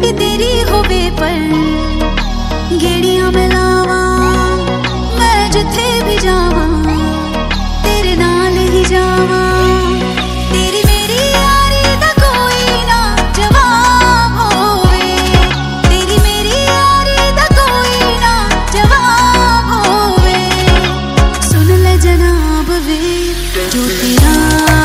कि तेरी होवे पर गेड़ियां में लावा मैं जिथे भी जावा तेरे नाल ही जावा। तेरी मेरी यारी दा कोई ना जवाब होवे, तेरी मेरी यारी दा कोई ना जवाब होवे। सुन ले जनाब वे जो तेरा